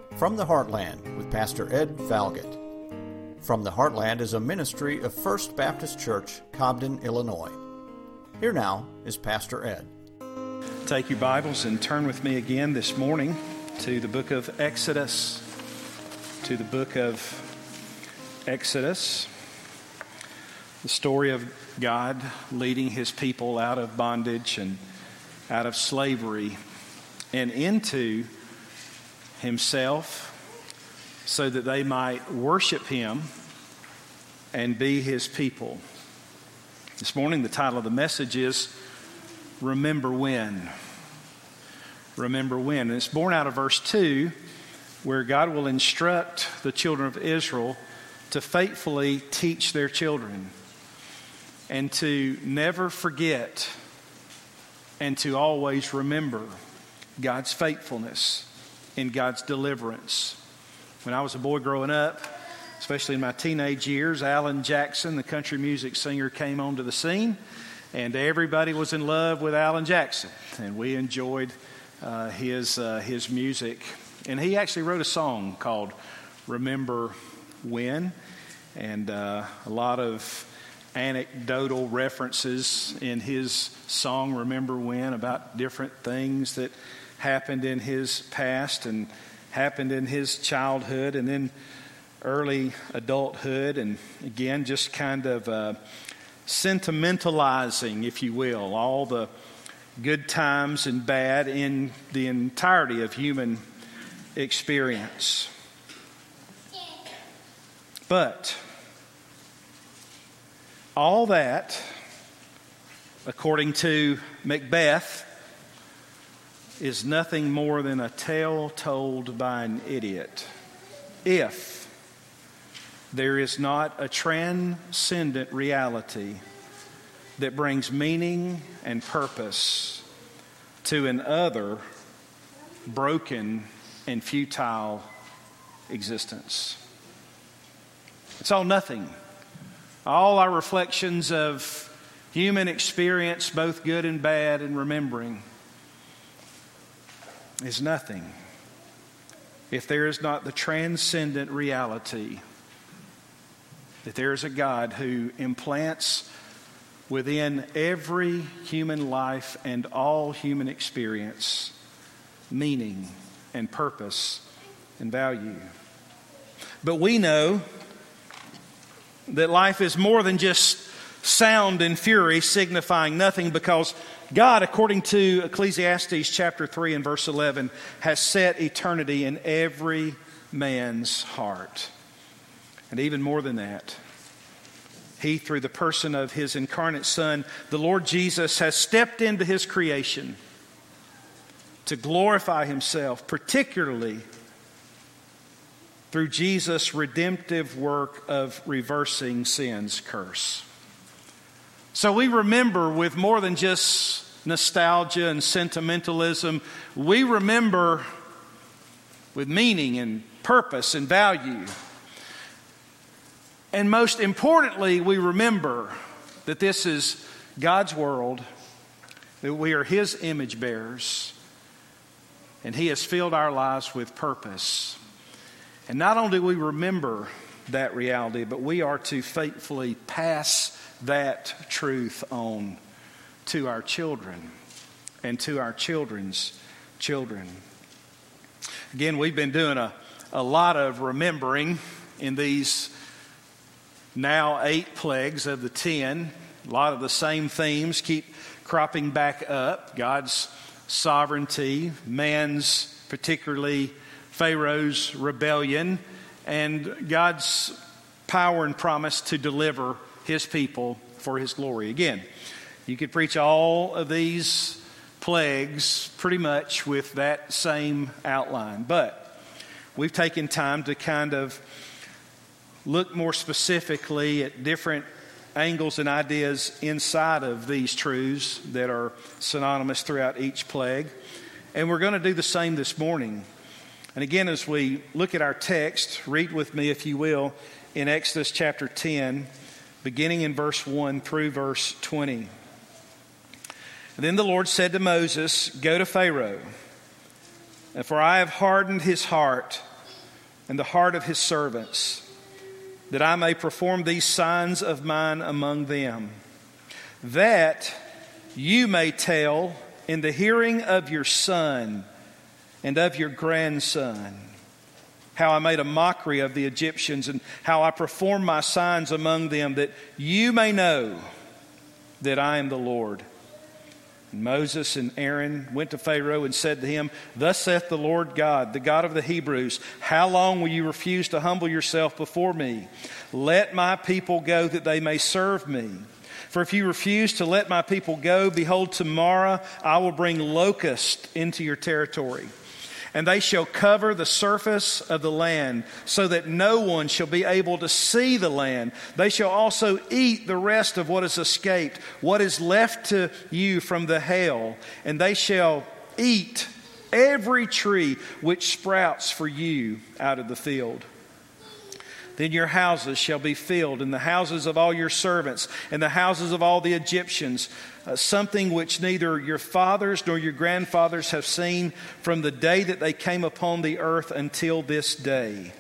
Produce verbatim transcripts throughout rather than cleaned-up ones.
From the Heartland with Pastor Ed Valgett. From the Heartland is a ministry of First Baptist Church, Cobden, Illinois. Here now is Pastor Ed. Take your Bibles and turn with me again this morning to the book of Exodus. To the book of Exodus. The story of God leading His people out of bondage and out of slavery and into Himself so that they might worship Him and be His people. This morning the title of the message is Remember When. Remember When. And it's born out of verse two, where God will instruct the children of Israel to faithfully teach their children and to never forget and to always remember God's faithfulness in God's deliverance. When I was a boy growing up, especially in my teenage years, Alan Jackson, the country music singer, came onto the scene, and everybody was in love with Alan Jackson, and we enjoyed uh, his uh, his music. And he actually wrote a song called "Remember When," and uh, a lot of anecdotal references in his song "Remember When" about different things that happened in his past and happened in his childhood and then early adulthood, and again just kind of uh, sentimentalizing, if you will, all the good times and bad in the entirety of human experience. But all that, according to Macbeth, is nothing more than a tale told by an idiot. If there is not a transcendent reality that brings meaning and purpose to an other broken and futile existence. It's all nothing. All our reflections of human experience, both good and bad, and remembering, is nothing if there is not the transcendent reality that there is a God who implants within every human life and all human experience meaning and purpose and value. But we know that life is more than just sound and fury signifying nothing, because God, according to Ecclesiastes chapter three and verse eleven, has set eternity in every man's heart. And even more than that, He, through the person of His incarnate Son, the Lord Jesus, has stepped into His creation to glorify Himself, particularly through Jesus' redemptive work of reversing sin's curse. So we remember with more than just nostalgia and sentimentalism. We remember with meaning and purpose and value. And most importantly, we remember that this is God's world, that we are His image bearers, and He has filled our lives with purpose. And not only do we remember that reality, but we are to faithfully pass that truth on to our children and to our children's children. Again, we've been doing a, a lot of remembering in these now eight plagues of the ten. A lot of the same themes keep cropping back up. God's sovereignty, man's, particularly Pharaoh's rebellion, and God's power and promise to deliver His people for His glory. Again, you could preach all of these plagues pretty much with that same outline, but we've taken time to kind of look more specifically at different angles and ideas inside of these truths that are synonymous throughout each plague. And we're going to do the same this morning. And again, as we look at our text, read with me, if you will, in Exodus chapter ten, beginning in verse one through verse twenty. And then the Lord said to Moses, "Go to Pharaoh, and for I have hardened his heart and the heart of his servants, that I may perform these signs of mine among them, that you may tell in the hearing of your son and of your grandson how I made a mockery of the Egyptians and how I performed my signs among them, that you may know that I am the Lord. And Moses and Aaron went to Pharaoh and said to him, Thus saith the Lord God, the God of the Hebrews, how long will you refuse to humble yourself before me? Let my people go that they may serve me. For if you refuse to let my people go, behold, tomorrow I will bring locusts into your territory. And they shall cover the surface of the land, so that no one shall be able to see the land. They shall also eat the rest of what is escaped, what is left to you from the hail. And they shall eat every tree which sprouts for you out of the field. Then your houses shall be filled, and the houses of all your servants, and the houses of all the Egyptians, uh, something which neither your fathers nor your grandfathers have seen from the day that they came upon the earth until this day.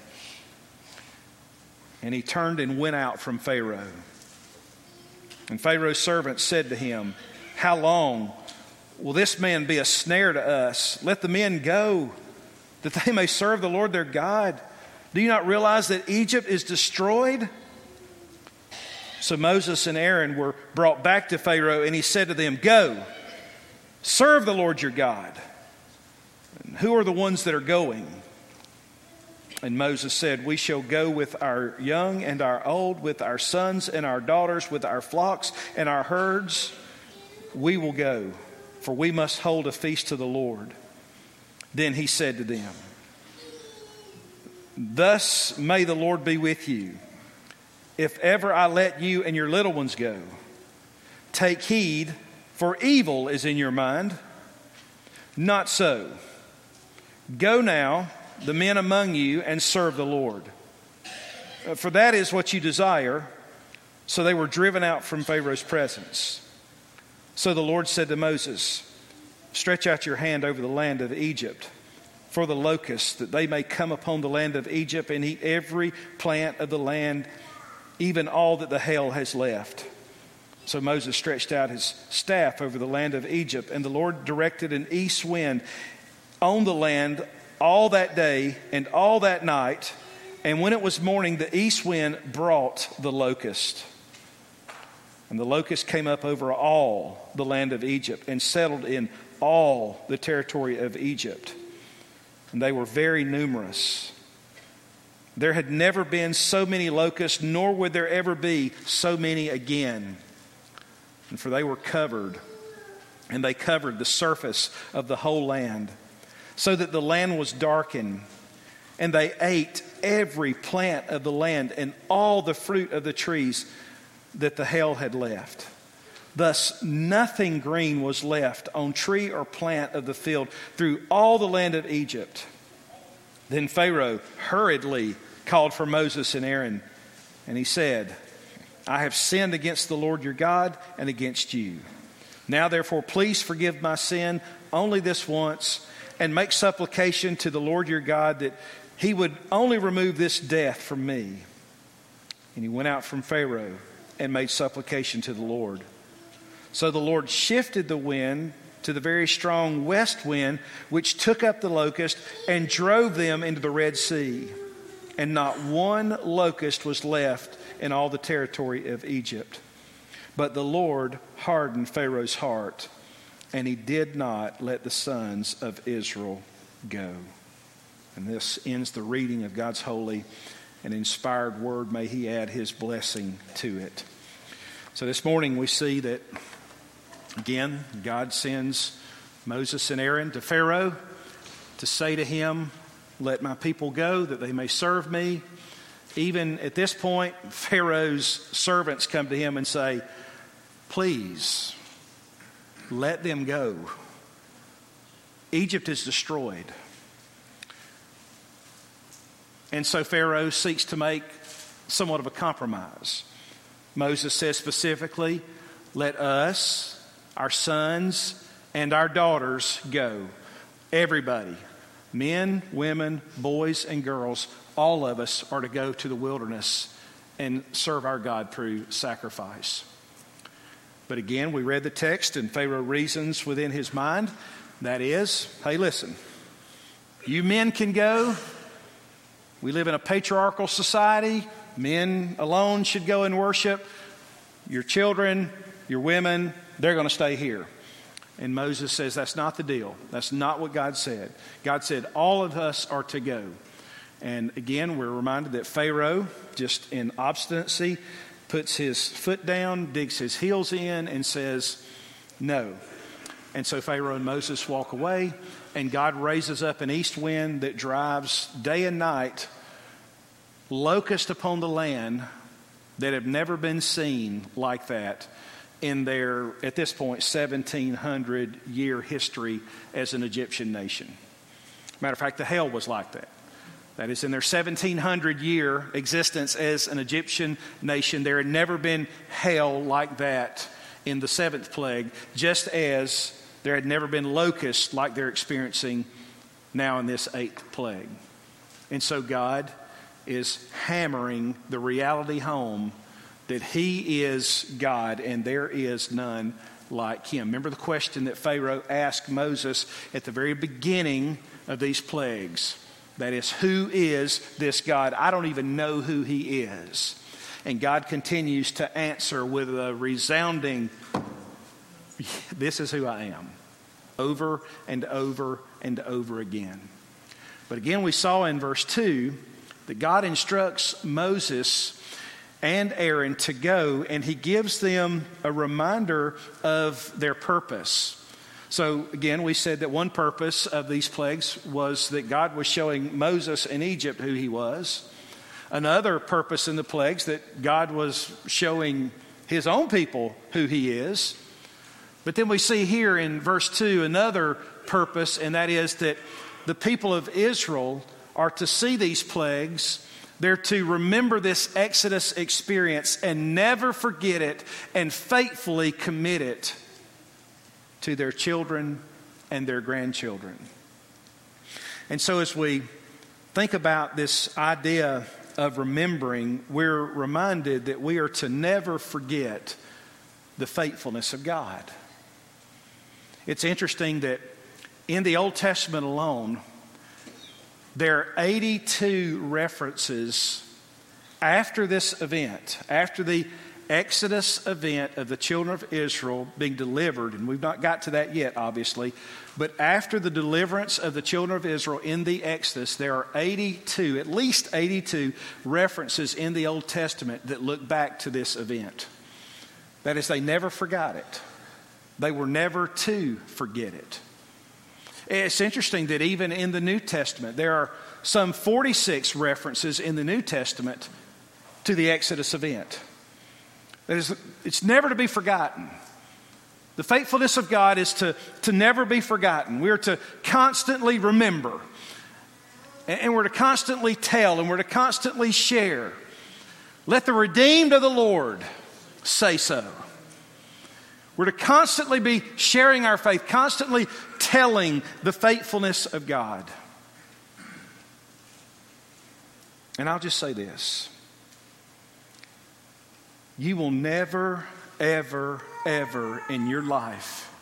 And he turned and went out from Pharaoh. And Pharaoh's servants said to him, How long will this man be a snare to us? Let the men go, that they may serve the Lord their God. Do you not realize that Egypt is destroyed? So Moses and Aaron were brought back to Pharaoh, and he said to them, Go, serve the Lord your God. And who are the ones that are going? And Moses said, We shall go with our young and our old, with our sons and our daughters, with our flocks and our herds. We will go, for we must hold a feast to the Lord. Then he said to them, Thus may the Lord be with you, if ever I let you and your little ones go. Take heed, for evil is in your mind. Not so. Go now, the men among you, and serve the Lord. For that is what you desire. So they were driven out from Pharaoh's presence. So the Lord said to Moses, Stretch out your hand over the land of Egypt, for the locusts, that they may come upon the land of Egypt and eat every plant of the land, even all that the hail has left. So Moses stretched out his staff over the land of Egypt, and the Lord directed an east wind on the land all that day and all that night. And when it was morning, the east wind brought the locust. And the locust came up over all the land of Egypt and settled in all the territory of Egypt. And they were very numerous. There had never been so many locusts, nor would there ever be so many again. And for they were covered, and they covered the surface of the whole land, so that the land was darkened. And they ate every plant of the land and all the fruit of the trees that the hail had left. Thus nothing green was left on tree or plant of the field through all the land of Egypt. Then Pharaoh hurriedly called for Moses and Aaron, and he said, I have sinned against the Lord your God and against you. Now therefore please forgive my sin only this once, and make supplication to the Lord your God that he would only remove this death from me. And he went out from Pharaoh and made supplication to the Lord. So the Lord shifted the wind to the very strong west wind, which took up the locust and drove them into the Red Sea. And not one locust was left in all the territory of Egypt. But the Lord hardened Pharaoh's heart, and he did not let the sons of Israel go. And this ends the reading of God's holy and inspired word. May he add his blessing to it. So this morning we see that, again, God sends Moses and Aaron to Pharaoh to say to him, let my people go that they may serve me. Even at this point, Pharaoh's servants come to him and say, please, let them go. Egypt is destroyed. And so Pharaoh seeks to make somewhat of a compromise. Moses says specifically, let us, our sons, and our daughters go. Everybody. Men, women, boys, and girls, all of us are to go to the wilderness and serve our God through sacrifice. But again, we read the text and Pharaoh reasons within his mind. That is, hey, listen, you men can go. We live in a patriarchal society. Men alone should go and worship. Your children, your women, they're going to stay here. And Moses says that's not the deal. That's not what God said. God said all of us are to go. And again, we're reminded that Pharaoh, just in obstinacy, puts his foot down, digs his heels in, and says, no. And so Pharaoh and Moses walk away, and God raises up an east wind that drives day and night locust upon the land that have never been seen like that in their, at this point, seventeen hundred year history as an Egyptian nation. Matter of fact, the hail was like that. That is, in their seventeen hundred year existence as an Egyptian nation, there had never been hail like that in the seventh plague, just as there had never been locusts like they're experiencing now in this eighth plague. And so God is hammering the reality home that he is God and there is none like him. Remember the question that Pharaoh asked Moses at the very beginning of these plagues. That is, who is this God? I don't even know who he is. And God continues to answer with a resounding, this is who I am. Over and over and over again. But again, we saw in verse two that God instructs Moses and Aaron to go, and he gives them a reminder of their purpose. So again, we said that one purpose of these plagues was that God was showing Moses in Egypt who he was. Another purpose in the plagues that God was showing his own people who he is. But then we see here in verse two another purpose, and that is that the people of Israel are to see these plagues. They're to remember this Exodus experience and never forget it and faithfully commit it to their children and their grandchildren. And so as we think about this idea of remembering, we're reminded that we are to never forget the faithfulness of God. It's interesting that in the Old Testament alone, there are eighty-two references after this event, after the Exodus event of the children of Israel being delivered, and we've not got to that yet, obviously, but after the deliverance of the children of Israel in the Exodus, there are eighty-two, at least eighty-two references in the Old Testament that look back to this event. That is, they never forgot it. They were never to forget it. It's interesting that even in the New Testament, there are some forty-six references in the New Testament to the Exodus event. That is, it's never to be forgotten. The faithfulness of God is to, to never be forgotten. We're to constantly remember. And, and we're to constantly tell, and we're to constantly share. Let the redeemed of the Lord say so. We're to constantly be sharing our faith, constantly telling the faithfulness of God. And I'll just say this. You will never, ever, ever in your life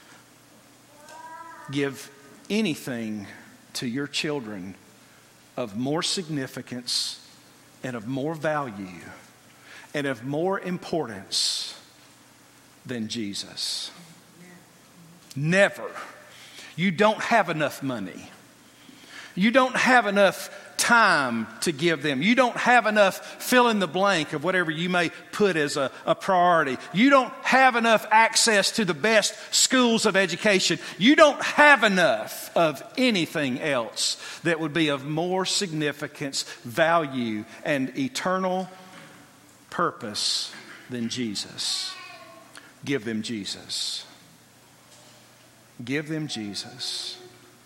give anything to your children of more significance and of more value and of more importance than Jesus. Never. You don't have enough money. You don't have enough time to give them. You don't have enough fill in the blank of whatever you may put as a, a priority. You don't have enough access to the best schools of education. You don't have enough of anything else that would be of more significance, value, and eternal purpose than Jesus. Give them Jesus. Give them Jesus.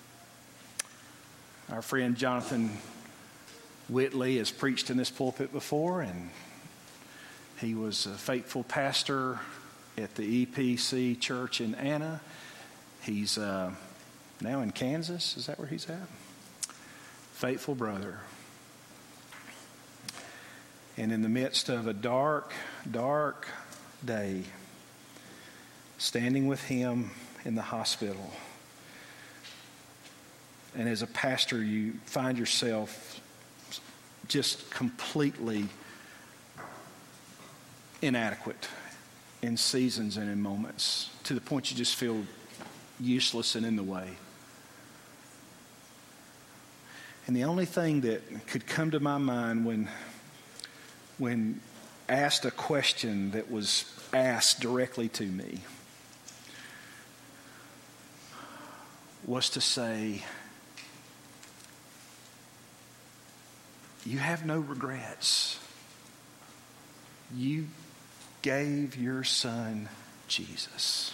Our friend Jonathan Whitley has preached in this pulpit before, and he was a faithful pastor at the E P C church in Anna. He's uh, now in Kansas. Is that where he's at? faithful brother. And in the midst of a dark, dark day, standing with him in the hospital, and as a pastor, you find yourself just completely inadequate in seasons and in moments, to the point you just feel useless and in the way. And the only thing that could come to my mind when, when asked a question that was asked directly to me was to say, you have no regrets. You gave your son Jesus.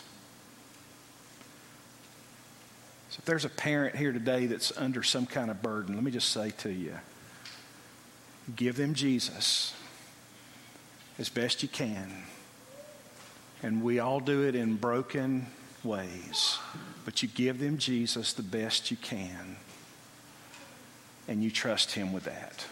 So if there's a parent here today that's under some kind of burden, let me just say to you, give them Jesus as best you can. And we all do it in broken ways. But you give them Jesus the best you can. And you trust him with that.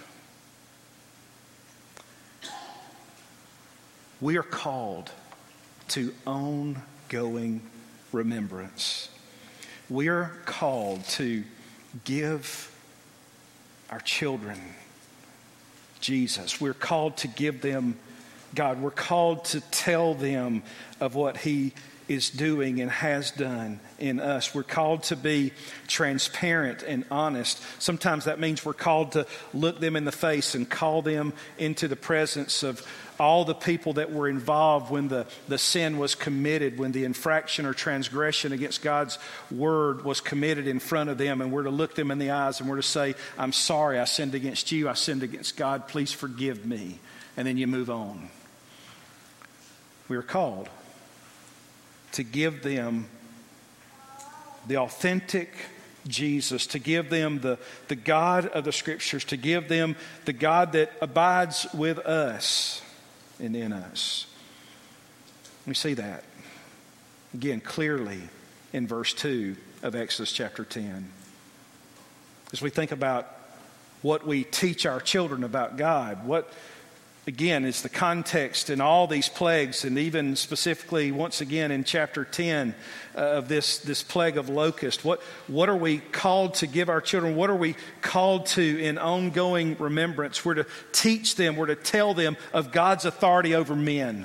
We are called to ongoing remembrance. We are called to give our children Jesus. We're called to give them God. We're called to tell them of what he is doing and has done in us. We're called to be transparent and honest. Sometimes that means we're called to look them in the face and call them into the presence of all the people that were involved when the, the sin was committed, when the infraction or transgression against God's word was committed in front of them. And we're to look them in the eyes and we're to say, I'm sorry, I sinned against you. I sinned against God. Please forgive me. And then you move on. We are called to give them the authentic Jesus, to give them the, the God of the Scriptures, to give them the God that abides with us and in us. We see that again clearly in verse two of Exodus chapter ten. As we think about what we teach our children about God, what again is the context in all these plagues, and even specifically once again in chapter ten uh, of this, this plague of locust. What, what are we called to give our children? What are we called to in ongoing remembrance? We're to teach them, we're to tell them of God's authority over men.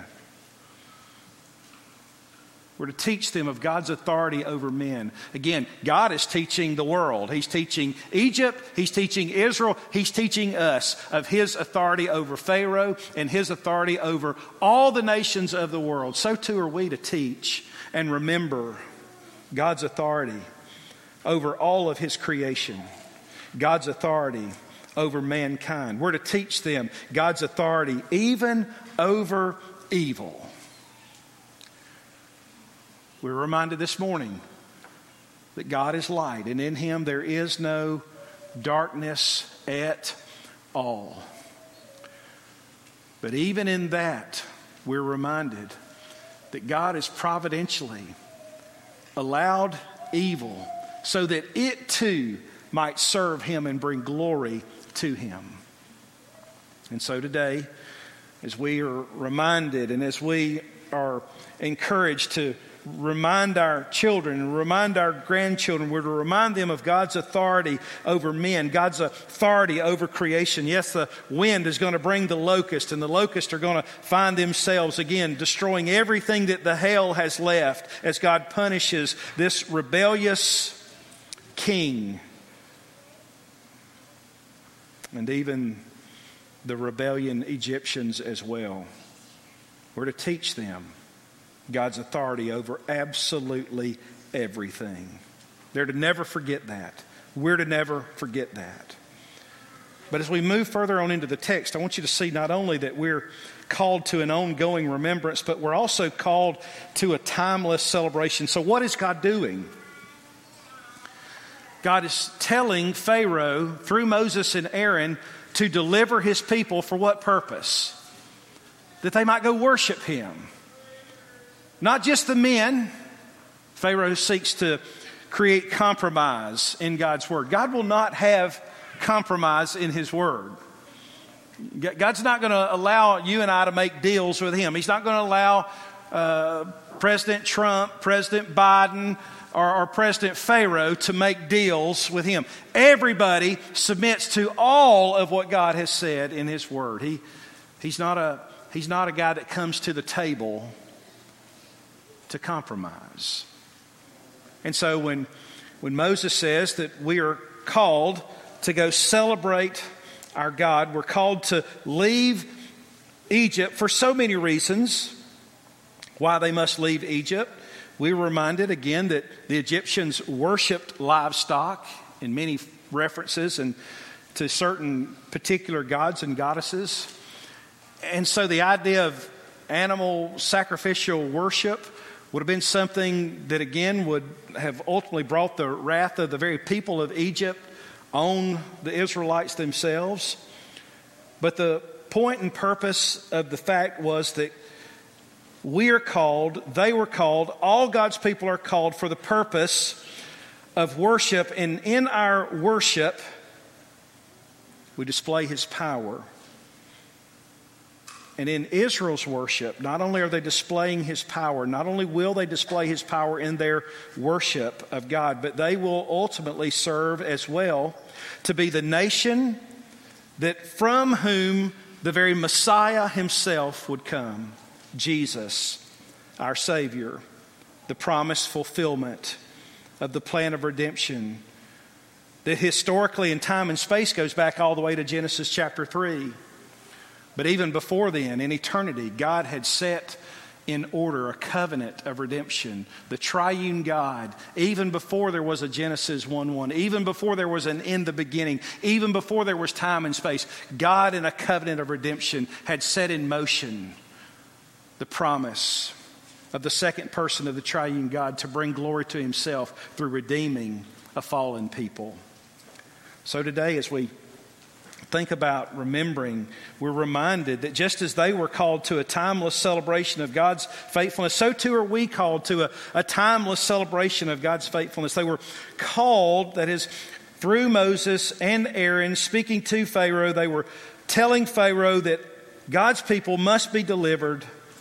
We're to teach them of God's authority over men. Again, God is teaching the world. He's teaching Egypt. He's teaching Israel. He's teaching us of his authority over Pharaoh and his authority over all the nations of the world. So too are we to teach and remember God's authority over all of his creation. God's authority over mankind. We're to teach them God's authority even over evil. We're reminded this morning that God is light, and in him there is no darkness at all. But even in that, we're reminded that God has providentially allowed evil so that it too might serve him and bring glory to him. And so today, as we are reminded and as we are encouraged to remind our children and remind our grandchildren, we're to remind them of God's authority over men, God's authority over creation. Yes, the wind is going to bring the locust, and the locusts are going to find themselves again destroying everything that the hail has left as God punishes this rebellious king and even the rebellion Egyptians as well. We're to teach them God's authority over absolutely everything. They're to never forget that. We're to never forget that. But as we move further on into the text, I want you to see not only that we're called to an ongoing remembrance, but we're also called to a timeless celebration. So what is God doing? God is telling Pharaoh through Moses and Aaron to deliver his people for what purpose? That they might go worship him. Not just the men. Pharaoh seeks to create compromise in God's word. God will not have compromise in His Word. God's not going to allow you and I to make deals with Him. He's not going to allow uh, President Trump, President Biden, or, or President Pharaoh to make deals with Him. Everybody submits to all of what God has said in His Word. He, he's not a, he's not a guy that comes to the table to compromise. And so when, when Moses says that we are called to go celebrate our God, we're called to leave Egypt for so many reasons why they must leave Egypt. We were reminded again that the Egyptians worshipped livestock in many references and to certain particular gods and goddesses. And so the idea of animal sacrificial worship would have been something that again would have ultimately brought the wrath of the very people of Egypt on the Israelites themselves. But the point and purpose of the fact was that we are called, they were called, all God's people are called for the purpose of worship. And in our worship, we display His power. And in Israel's worship, not only are they displaying His power, not only will they display His power in their worship of God, but they will ultimately serve as well to be the nation that from whom the very Messiah Himself would come. Jesus, our Savior, the promised fulfillment of the plan of redemption that historically in time and space goes back all the way to Genesis chapter three. But even before then, in eternity, God had set in order a covenant of redemption. The triune God, even before there was a Genesis one one, even before there was an in the beginning, even before there was time and space, God in a covenant of redemption had set in motion the promise of the second person of the triune God to bring glory to Himself through redeeming a fallen people. So today, as we think about remembering, we're reminded that just as they were called to a timeless celebration of God's faithfulness, so too are we called to a, a timeless celebration of God's faithfulness. They were called, that is, through Moses and Aaron speaking to Pharaoh, they were telling Pharaoh that God's people must be delivered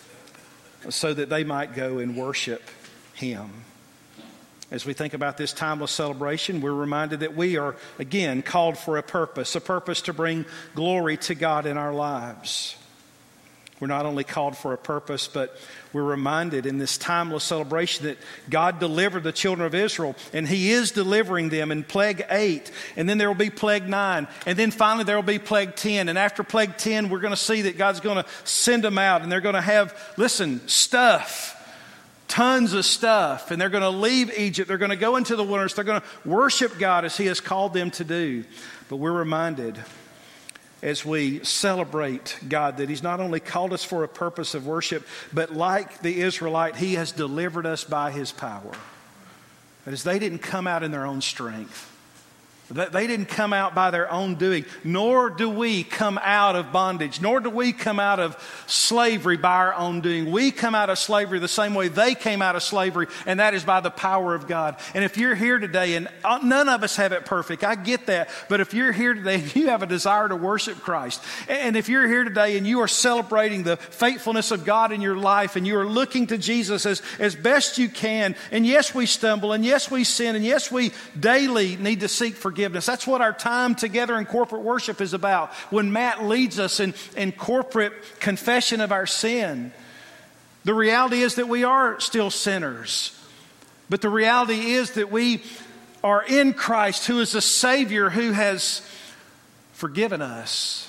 so that they might go and worship Him. As we think about this timeless celebration, we're reminded that we are, again, called for a purpose, a purpose to bring glory to God in our lives. We're not only called for a purpose, but we're reminded in this timeless celebration that God delivered the children of Israel, and He is delivering them in plague eight, and then there will be plague nine, and then finally there will be plague ten, and after plague ten, we're going to see that God's going to send them out, and they're going to have, listen, stuff. Tons of stuff, and they're going to leave Egypt. They're going to go into the wilderness. They're going to worship God as He has called them to do. But we're reminded as we celebrate God that He's not only called us for a purpose of worship, but like the Israelite, He has delivered us by His power. That is, they didn't come out in their own strength. They didn't come out by their own doing, nor do we come out of bondage, nor do we come out of slavery by our own doing. We come out of slavery the same way they came out of slavery, and that is by the power of God. And if you're here today, and none of us have it perfect, I get that, but if you're here today and you have a desire to worship Christ, and if you're here today and you are celebrating the faithfulness of God in your life, and you are looking to Jesus as, as best you can, and yes, we stumble, and yes, we sin, and yes, we daily need to seek forgiveness. Forgiveness. That's what our time together in corporate worship is about. When Matt leads us in, in corporate confession of our sin, the reality is that we are still sinners. But the reality is that we are in Christ, who is a Savior who has forgiven us.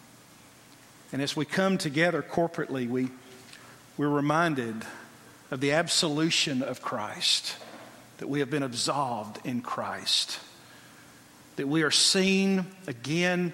And as we come together corporately, we, we're reminded of the absolution of Christ, that we have been absolved in Christ. That we are seen again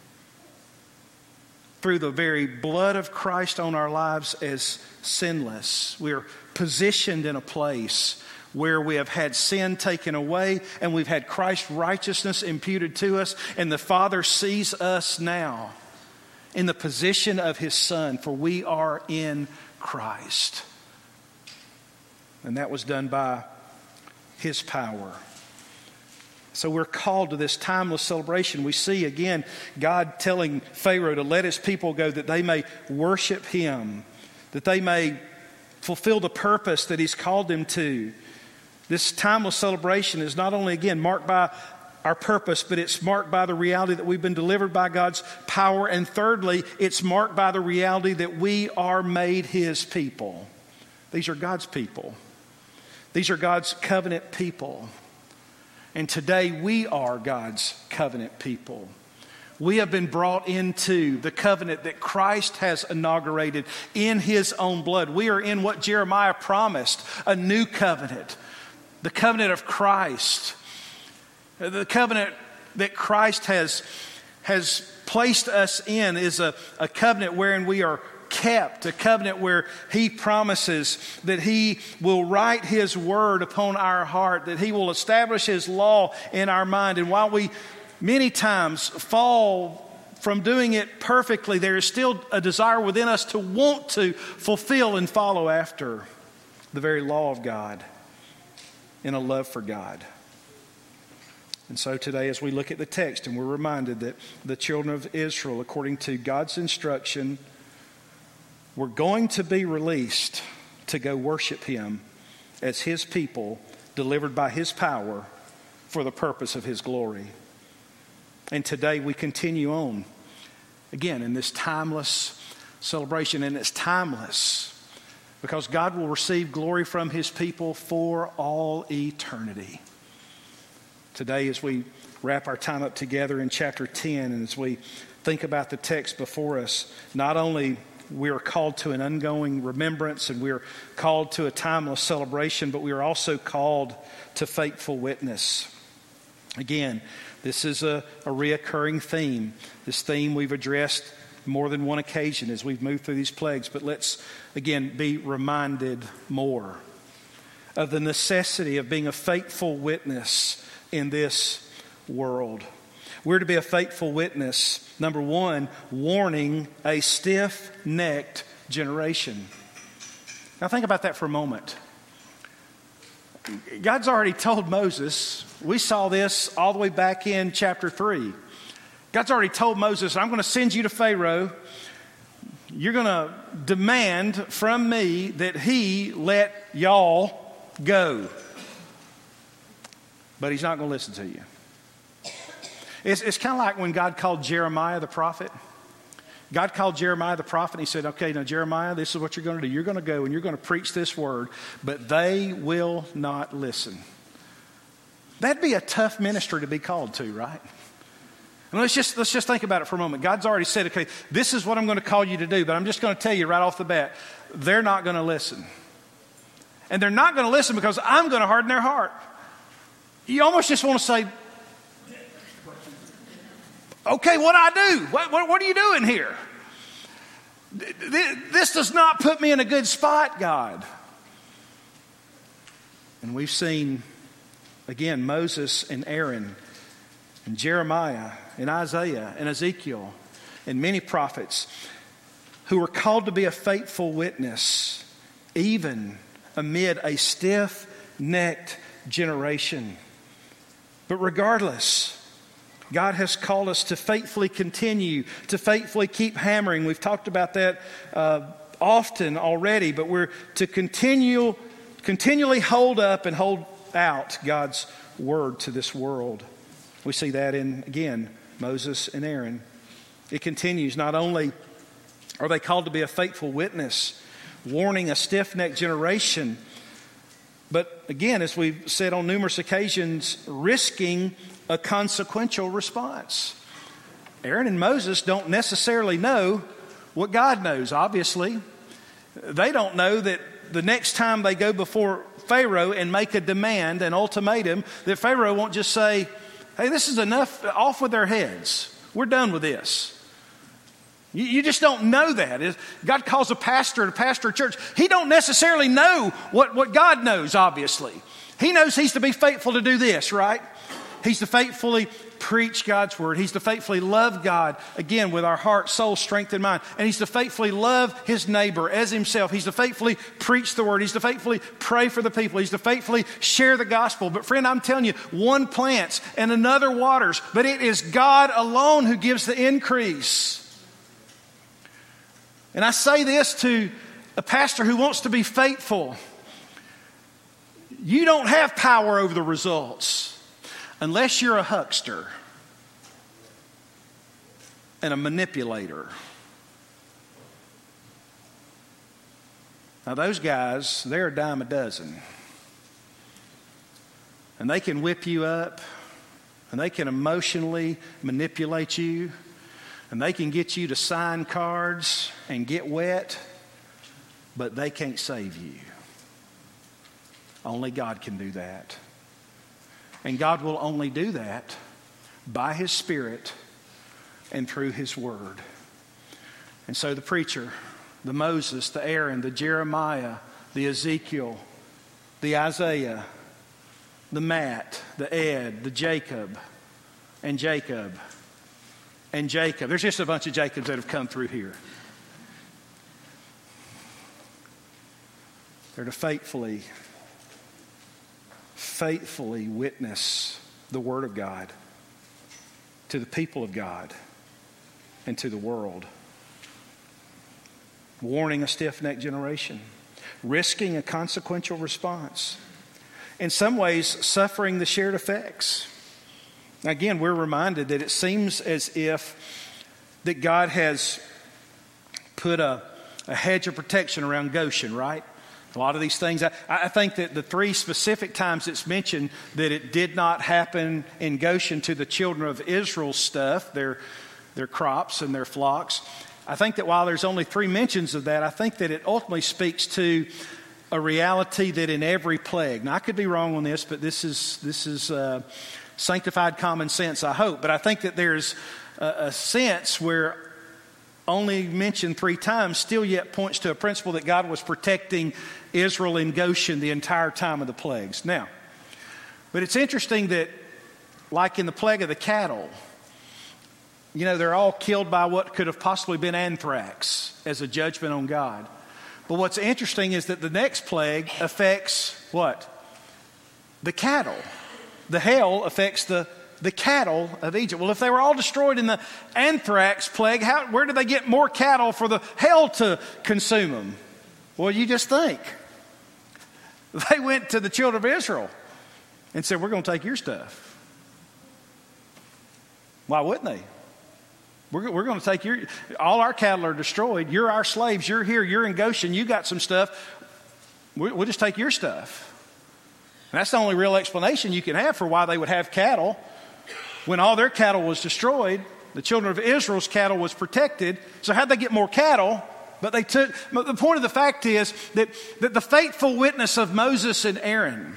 through the very blood of Christ on our lives as sinless. We are positioned in a place where we have had sin taken away and we've had Christ's righteousness imputed to us, and the Father sees us now in the position of His Son, for we are in Christ. And that was done by His power. So we're called to this timeless celebration. We see again God telling Pharaoh to let his people go that they may worship him, that they may fulfill the purpose that he's called them to. This timeless celebration is not only again marked by our purpose, but it's marked by the reality that we've been delivered by God's power. And thirdly, it's marked by the reality that we are made his people. These are God's people. These are God's covenant people. And today we are God's covenant people. We have been brought into the covenant that Christ has inaugurated in his own blood. We are in what Jeremiah promised, a new covenant, the covenant of Christ. The covenant that Christ has, has placed us in is a, a covenant wherein we are kept, a covenant where he promises that he will write his word upon our heart, that he will establish his law in our mind. And while we many times fall from doing it perfectly, there is still a desire within us to want to fulfill and follow after the very law of God in a love for God. And so today, as we look at the text and we're reminded that the children of Israel, according to God's instruction, we're going to be released to go worship him as his people, delivered by his power for the purpose of his glory. And today we continue on, again, in this timeless celebration. And it's timeless because God will receive glory from his people for all eternity. Today, as we wrap our time up together in chapter ten, and as we think about the text before us, not only we are called to an ongoing remembrance and we are called to a timeless celebration, but we are also called to faithful witness. Again, this is a, a reoccurring theme. This theme we've addressed more than one occasion as we've moved through these plagues, but let's again be reminded more of the necessity of being a faithful witness in this world. We're to be a faithful witness, number one, warning a stiff-necked generation. Now think about that for a moment. God's already told Moses, we saw this all the way back in chapter three. God's already told Moses, I'm going to send you to Pharaoh. You're going to demand from me that he let y'all go. But he's not going to listen to you. It's, it's kind of like when God called Jeremiah the prophet. God called Jeremiah the prophet and he said, okay, now Jeremiah, this is what you're going to do. You're going to go and you're going to preach this word, but they will not listen. That'd be a tough ministry to be called to, right? And let's just, let's just think about it for a moment. God's already said, okay, this is what I'm going to call you to do, but I'm just going to tell you right off the bat, they're not going to listen. And they're not going to listen because I'm going to harden their heart. You almost just want to say, okay, what do I do? What, what, what are you doing here? This does not put me in a good spot, God. And we've seen, again, Moses and Aaron and Jeremiah and Isaiah and Ezekiel and many prophets who were called to be a faithful witness, even amid a stiff-necked generation. But regardless, God has called us to faithfully continue, to faithfully keep hammering. We've talked about that uh, often already, but we're to continue, continually hold up and hold out God's word to this world. We see that in, again, Moses and Aaron. It continues, not only are they called to be a faithful witness, warning a stiff-necked generation, but again, as we've said on numerous occasions, risking a consequential response. Aaron and Moses don't necessarily know what God knows, obviously. They don't know that the next time they go before Pharaoh and make a demand, an ultimatum, that Pharaoh won't just say, hey, this is enough, off with their heads. We're done with this. You, you just don't know that. If God calls a pastor to pastor a church, he don't necessarily know what, what God knows, obviously. He knows he's to be faithful to do this, right? He's to faithfully preach God's word. He's to faithfully love God, again, with our heart, soul, strength, and mind. And he's to faithfully love his neighbor as himself. He's to faithfully preach the word. He's to faithfully pray for the people. He's to faithfully share the gospel. But friend, I'm telling you, one plants and another waters, but it is God alone who gives the increase. And I say this to a pastor who wants to be faithful. You don't have power over the results unless you're a huckster and a manipulator. Now those guys, they're a dime a dozen. And they can whip you up, and they can emotionally manipulate you, and they can get you to sign cards and get wet, but they can't save you. Only God can do that. And God will only do that by His Spirit and through His Word. And so the preacher, the Moses, the Aaron, the Jeremiah, the Ezekiel, the Isaiah, the Matt, the Ed, the Jacob, and Jacob, and Jacob. There's just a bunch of Jacobs that have come through here. They're to faithfully, faithfully witness the Word of God to the people of God and to the world. Warning a stiff-necked generation, risking a consequential response, in some ways suffering the shared effects. Again, we're reminded that it seems as if that God has put a, a hedge of protection around Goshen, right? A lot of these things, I, I think that the three specific times it's mentioned that it did not happen in Goshen to the children of Israel's stuff, their, their crops and their flocks. I think that while there's only three mentions of that, I think that it ultimately speaks to a reality that in every plague, now I could be wrong on this, but this is this is uh, sanctified common sense, I hope. But I think that there's a, a sense where only mentioned three times still yet points to a principle that God was protecting Israel in Goshen the entire time of the plagues. Now, but it's interesting that like in the plague of the cattle, you know, they're all killed by what could have possibly been anthrax as a judgment on God. But what's interesting is that the next plague affects what? The cattle. The hail affects the, the cattle of Egypt. Well, if they were all destroyed in the anthrax plague, how, where did they get more cattle for the hail to consume them? Well, you just think. They went to the children of Israel and said, we're going to take your stuff. Why wouldn't they? We're, we're going to take your, all our cattle are destroyed. You're our slaves. You're here. You're in Goshen. You got some stuff. We, we'll just take your stuff. And that's the only real explanation you can have for why they would have cattle. When all their cattle was destroyed, the children of Israel's cattle was protected. So how'd they get more cattle? But they took, but the point of the fact is that, that the faithful witness of Moses and Aaron,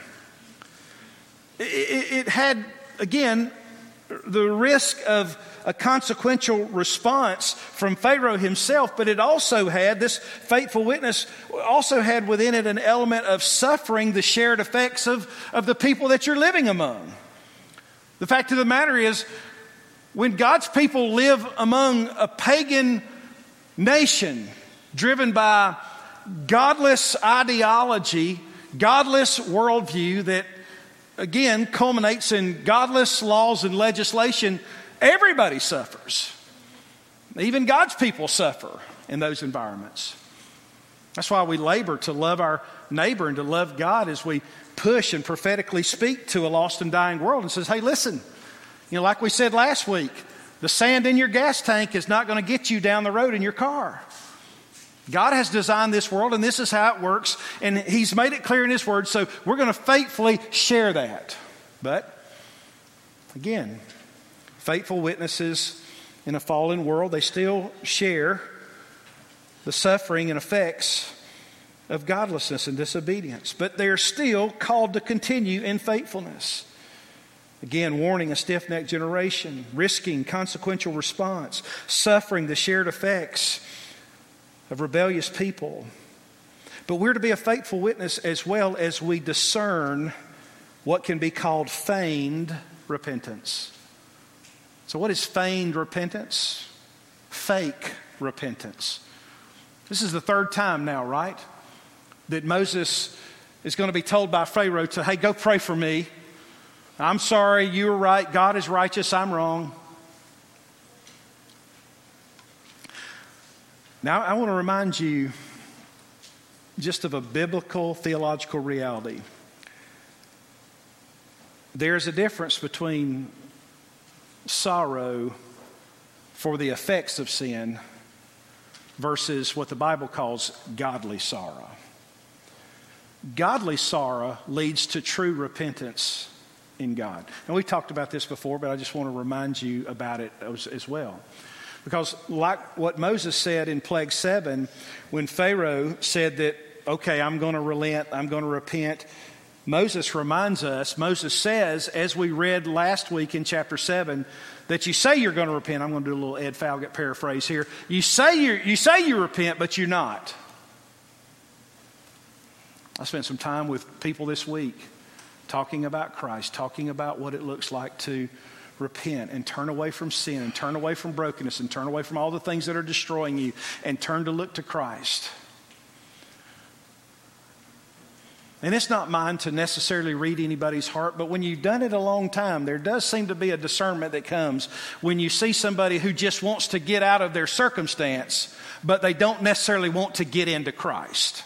it, it, it had, again, the risk of a consequential response from Pharaoh himself, but it also had, this faithful witness also had within it an element of suffering the shared effects of, of the people that you're living among. The fact of the matter is, when God's people live among a pagan nation driven by godless ideology, godless worldview that again culminates in godless laws and legislation, everybody suffers. Even God's people suffer in those environments. That's why we labor to love our neighbor and to love God as we push and prophetically speak to a lost and dying world and says, hey, listen, you know, like we said last week, the sand in your gas tank is not going to get you down the road in your car. God has designed this world, and this is how it works, and He's made it clear in His Word, so we're going to faithfully share that. But, again, faithful witnesses in a fallen world, they still share the suffering and effects of godlessness and disobedience. But they're still called to continue in faithfulness. Again, warning a stiff-necked generation, risking consequential response, suffering the shared effects of rebellious people. But we're to be a faithful witness as well as we discern what can be called feigned repentance. So what is feigned repentance? Fake repentance. This is the third time now, right? That Moses is going to be told by Pharaoh to, hey, go pray for me. I'm sorry, you were right. God is righteous, I'm wrong. Now, I want to remind you just of a biblical theological reality. There's a difference between sorrow for the effects of sin versus what the Bible calls godly sorrow. Godly sorrow leads to true repentance in God. And we've talked about this before, but I just want to remind you about it as, as well. Because like what Moses said in Plague seven, when Pharaoh said that, okay, I'm going to relent, I'm going to repent, Moses reminds us, Moses says, as we read last week in chapter seven, that you say you're going to repent. I'm going to do a little Ed Falgett paraphrase here. You say you you say you repent, but you're not. I spent some time with people this week talking about Christ, talking about what it looks like to repent and turn away from sin and turn away from brokenness and turn away from all the things that are destroying you and turn to look to Christ. And it's not mine to necessarily read anybody's heart, but when you've done it a long time, there does seem to be a discernment that comes when you see somebody who just wants to get out of their circumstance, but they don't necessarily want to get into Christ.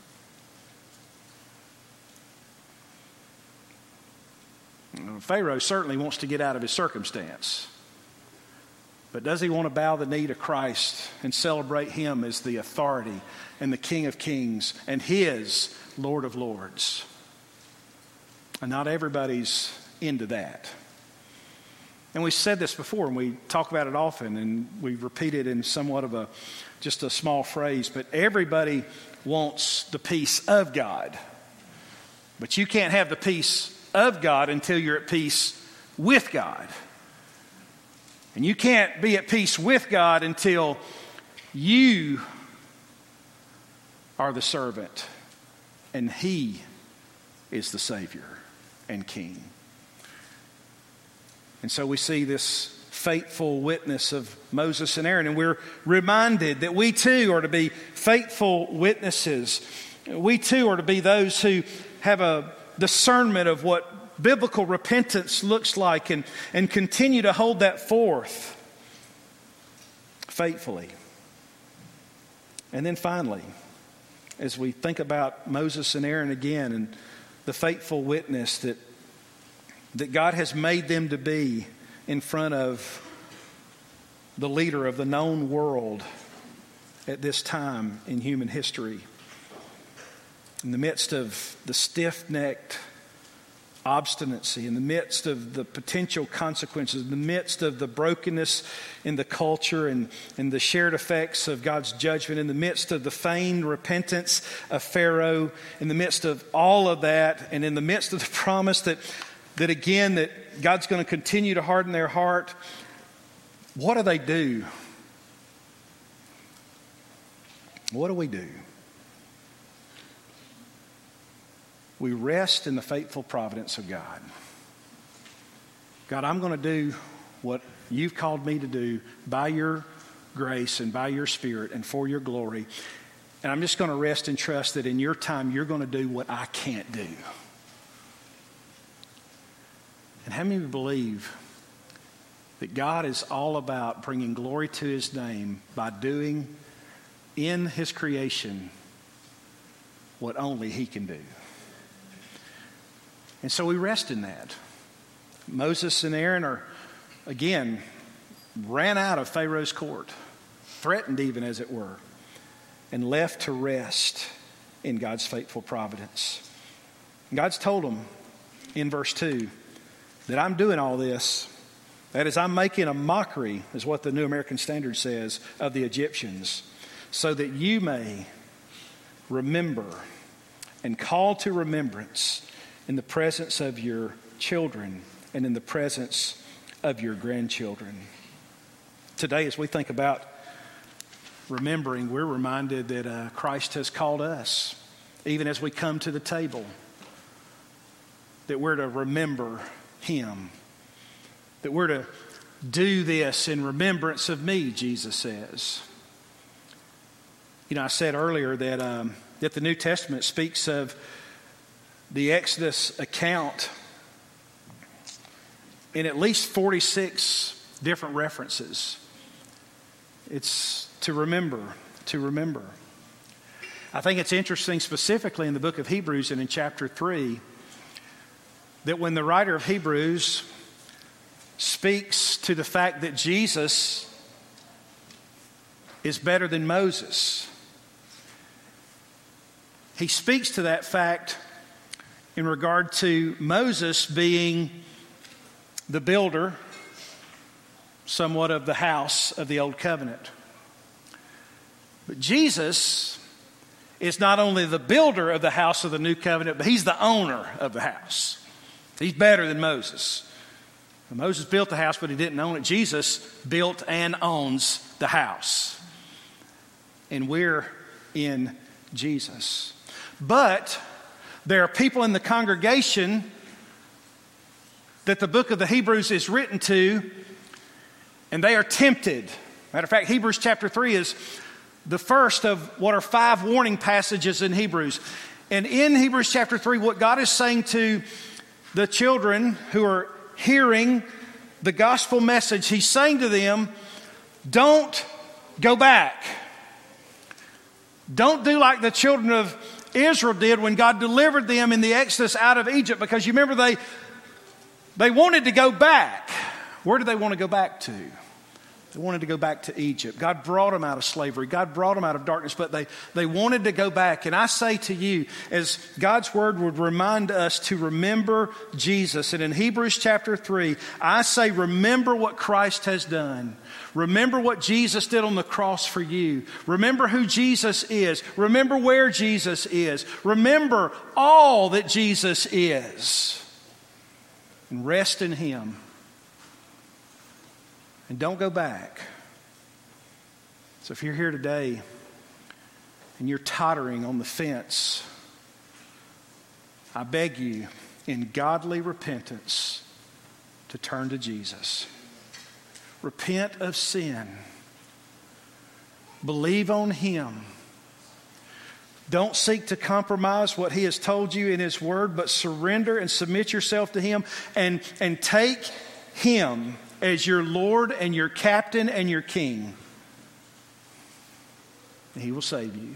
Pharaoh certainly wants to get out of his circumstance. But does he want to bow the knee to Christ and celebrate him as the authority and the King of Kings and his Lord of Lords? And not everybody's into that. And we said this before, and we talk about it often, and we repeat it in somewhat of a just a small phrase, but everybody wants the peace of God. But you can't have the peace of God until you're at peace with God. And you can't be at peace with God until you are the servant and He is the Savior and King. And so we see this faithful witness of Moses and Aaron, and we're reminded that we too are to be faithful witnesses. We too are to be those who have a discernment of what biblical repentance looks like and, and continue to hold that forth faithfully. And then finally, as we think about Moses and Aaron again and the faithful witness that, that God has made them to be in front of the leader of the known world at this time in human history, in the midst of the stiff-necked obstinacy, in the midst of the potential consequences, in the midst of the brokenness in the culture and, and the shared effects of God's judgment, in the midst of the feigned repentance of Pharaoh, in the midst of all of that, and in the midst of the promise that, that again, that God's going to continue to harden their heart, what do they do? What do we do? We rest in the faithful providence of God. God, I'm going to do what you've called me to do by your grace and by your Spirit and for your glory. And I'm just going to rest and trust that in your time you're going to do what I can't do. And how many of you believe that God is all about bringing glory to his name by doing in his creation what only he can do? And so we rest in that. Moses and Aaron are, again, ran out of Pharaoh's court, threatened even as it were, and left to rest in God's faithful providence. And God's told them in verse two that I'm doing all this. That is, I'm making a mockery, is what the New American Standard says, of the Egyptians, so that you may remember and call to remembrance in the presence of your children and in the presence of your grandchildren. Today, as we think about remembering, we're reminded that uh, Christ has called us, even as we come to the table, that we're to remember him that we're to do this in remembrance of me, Jesus says. You know, I said earlier that, um, that the New Testament speaks of the Exodus account in at least forty-six different references. It's to remember, to remember. I think it's interesting specifically in the book of Hebrews and in chapter three that when the writer of Hebrews speaks to the fact that Jesus is better than Moses, he speaks to that fact in regard to Moses being the builder, somewhat of the house of the Old Covenant. But Jesus is not only the builder of the house of the New Covenant, but he's the owner of the house. He's better than Moses. Moses built the house, but he didn't own it. Jesus built and owns the house. And we're in Jesus. But there are people in the congregation that the book of the Hebrews is written to, and they are tempted. Matter of fact, Hebrews chapter three is the first of what are five warning passages in Hebrews. And in Hebrews chapter three, what God is saying to the children who are hearing the gospel message, he's saying to them, don't go back. Don't do like the children of Israel did when God delivered them in the Exodus out of Egypt, because you remember they They wanted to go back. Where did they want to go back to? They wanted to go back to Egypt. God brought them out of slavery. God brought them out of darkness, but they, they wanted to go back. And I say to you, as God's word would remind us to remember Jesus. And in Hebrews chapter three, I say remember what Christ has done. Remember what Jesus did on the cross for you. Remember who Jesus is. Remember where Jesus is. Remember all that Jesus is. And rest in Him. And don't go back. So if you're here today and you're tottering on the fence, I beg you in godly repentance to turn to Jesus. Repent of sin. Believe on Him. Don't seek to compromise what He has told you in His Word, but surrender and submit yourself to Him and, and take Him as your Lord and your captain and your King. And He will save you.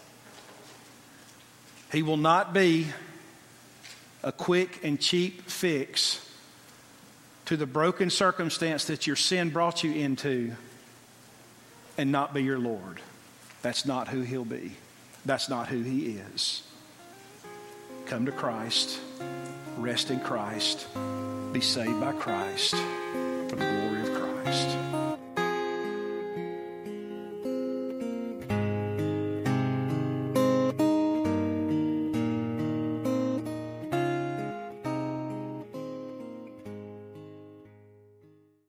He will not be a quick and cheap fix to the broken circumstance that your sin brought you into and not be your Lord. That's not who He'll be. That's not who He is. Come to Christ. Rest in Christ. Be saved by Christ for the glory of Christ.